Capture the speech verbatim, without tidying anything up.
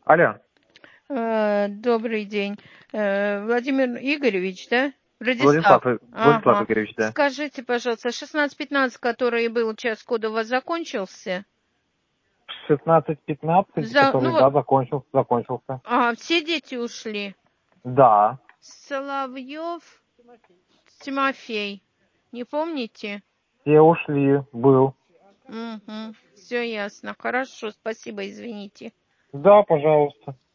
Алло. Э, Добрый день. Э, Владимир Игоревич, да? Владислав, Владислав. э, Владислав Ага. Игоревич, да. Скажите, пожалуйста, шестнадцать пятнадцать, который был час кода, у вас закончился? шестнадцать пятнадцать, За, ну который, да, вот, закончился, закончился. а, все дети ушли. Да. Соловьев, Тимофей. Не помните? Все ушли, был. Угу. Все ясно. Хорошо, спасибо, извините. Да, пожалуйста.